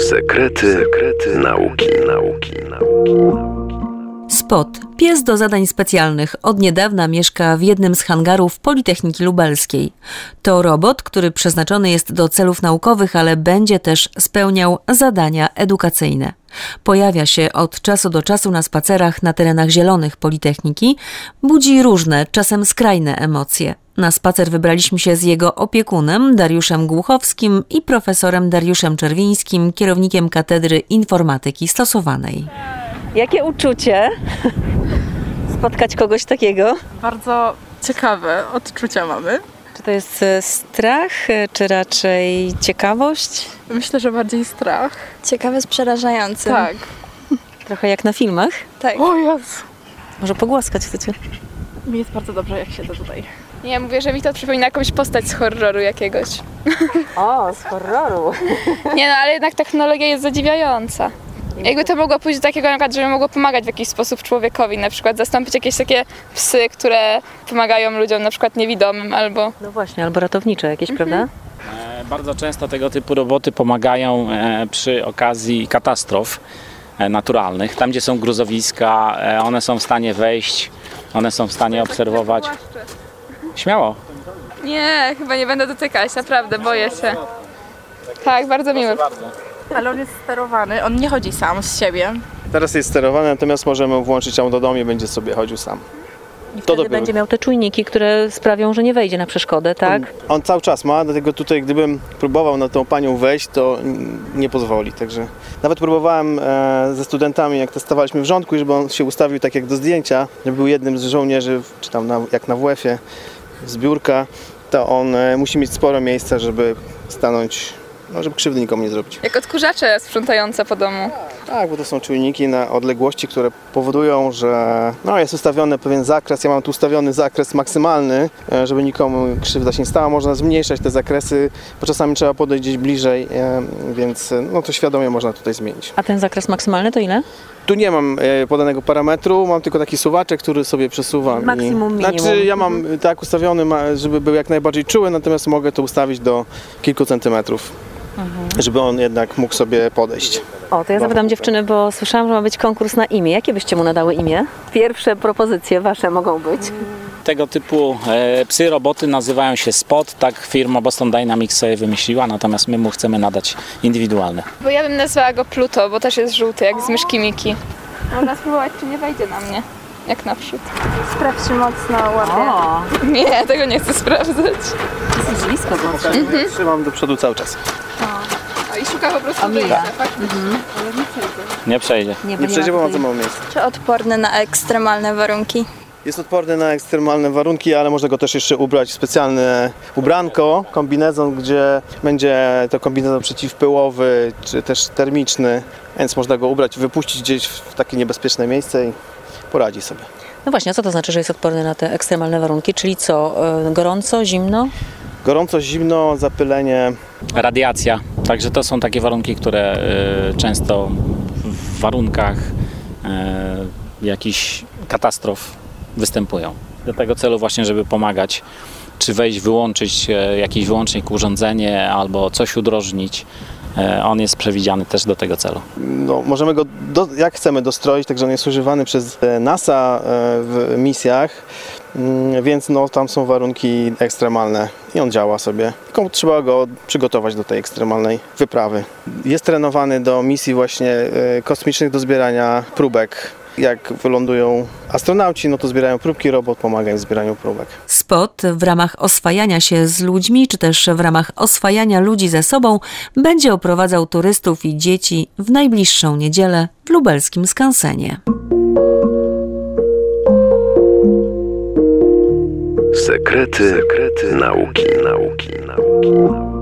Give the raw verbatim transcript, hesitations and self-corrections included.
Sekrety, sekrety nauki, nauki, nauki. Spot, pies do zadań specjalnych, od niedawna mieszka w jednym z hangarów Politechniki Lubelskiej. To robot, który przeznaczony jest do celów naukowych, ale będzie też spełniał zadania edukacyjne. Pojawia się od czasu do czasu na spacerach na terenach zielonych Politechniki, budzi różne, czasem skrajne emocje. Na spacer wybraliśmy się z jego opiekunem Dariuszem Głuchowskim i profesorem Dariuszem Czerwińskim, kierownikiem Katedry Informatyki Stosowanej. Jakie uczucie spotkać kogoś takiego? Bardzo ciekawe odczucia mamy. Czy to jest strach, czy raczej ciekawość? Myślę, że bardziej strach. Ciekawe z przerażającym. Tak. Trochę jak na filmach? Tak. O Jezu. Może pogłaskać chcecie? Mi jest bardzo dobrze, jak siedzę tutaj. Nie, mówię, że mi to przypomina jakąś postać z horroru jakiegoś. O, z horroru. Nie no, ale jednak technologia jest zadziwiająca. Jakby to mogło pójść do takiego, na przykład, żeby mogło pomagać w jakiś sposób człowiekowi, na przykład zastąpić jakieś takie psy, które pomagają ludziom, na przykład niewidomym albo... No właśnie, albo ratownicze jakieś, mhm. prawda? E, bardzo często tego typu roboty pomagają e, przy okazji katastrof e, naturalnych. Tam, gdzie są gruzowiska, e, one są w stanie wejść, one są w stanie obserwować. Śmiało. Nie, chyba nie będę dotykać, naprawdę, boję się. Tak, bardzo miły. Ale on jest sterowany, on nie chodzi sam z siebie. Teraz jest sterowany, natomiast możemy włączyć autodom i będzie sobie chodził sam. I wtedy dopiero będzie miał te czujniki, które sprawią, że nie wejdzie na przeszkodę, tak? On, on cały czas ma, dlatego tutaj gdybym próbował na tą panią wejść, to nie pozwoli. Także nawet próbowałem e, ze studentami, jak testowaliśmy w rządku, żeby on się ustawił tak jak do zdjęcia, żeby był jednym z żołnierzy, czy tam na, jak na W F-ie, z biurka, to on e, musi mieć sporo miejsca, żeby stanąć, no, żeby krzywdy nikomu nie zrobić. Jak odkurzacze sprzątające po domu. Tak, bo to są czujniki na odległości, które powodują, że no, jest ustawiony pewien zakres. Ja mam tu ustawiony zakres maksymalny, żeby nikomu krzywda się nie stała. Można zmniejszać te zakresy, bo czasami trzeba podejść gdzieś bliżej, więc no, to świadomie można tutaj zmienić. A ten zakres maksymalny to ile? Tu nie mam podanego parametru, mam tylko taki suwaczek, który sobie przesuwam. Maksimum, i... minimum. Znaczy ja mam tak ustawiony, żeby był jak najbardziej czuły, natomiast mogę to ustawić do kilku centymetrów. Mhm. Żeby on jednak mógł sobie podejść. O, to ja zapytam dziewczyny, bo słyszałam, że ma być konkurs na imię. Jakie byście mu nadały imię? Pierwsze propozycje wasze mogą być. Tego typu e, psy roboty nazywają się Spot, tak firma Boston Dynamics sobie wymyśliła, natomiast my mu chcemy nadać indywidualne. Bo ja bym nazwała go Pluto, bo też jest żółty, jak z myszki Miki. Można spróbować, czy nie wejdzie na mnie, jak naprzód. Sprawdź mocno łapie. O, Nie, tego nie chcę sprawdzać. jest blisko było. Mhm. Trzymam do przodu cały czas. O, i szuka po prostu wyjścia. Mhm. Nie przejdzie. Nie, Nie przejdzie, bo ma za mało miejsca. Czy odporny na ekstremalne warunki? Jest odporny na ekstremalne warunki, ale można go też jeszcze ubrać w specjalne ubranko, kombinezon, gdzie będzie to kombinezon przeciwpyłowy, czy też termiczny, więc można go ubrać, wypuścić gdzieś w takie niebezpieczne miejsce i poradzi sobie. No właśnie, a co to znaczy, że jest odporny na te ekstremalne warunki? Czyli co, gorąco, zimno? Gorąco, zimno, zapylenie. Radiacja. Także to są takie warunki, które y, często w warunkach y, jakichś katastrof występują. Do tego celu właśnie, żeby pomagać, czy wejść, wyłączyć y, jakiś wyłącznik, urządzenie albo coś udrożnić. Y, on jest przewidziany też do tego celu. No, możemy go do, jak chcemy dostroić, także on jest używany przez NASA w misjach. Więc no, tam są warunki ekstremalne i on działa sobie. Tylko trzeba go przygotować do tej ekstremalnej wyprawy. Jest trenowany do misji właśnie kosmicznych, do zbierania próbek. Jak wylądują astronauci, no to zbierają próbki, robot pomaga im w zbieraniu próbek. Spot w ramach oswajania się z ludźmi, czy też w ramach oswajania ludzi ze sobą będzie oprowadzał turystów i dzieci w najbliższą niedzielę w lubelskim skansenie. Sekrety, sekrety nauki, nauki, nauki.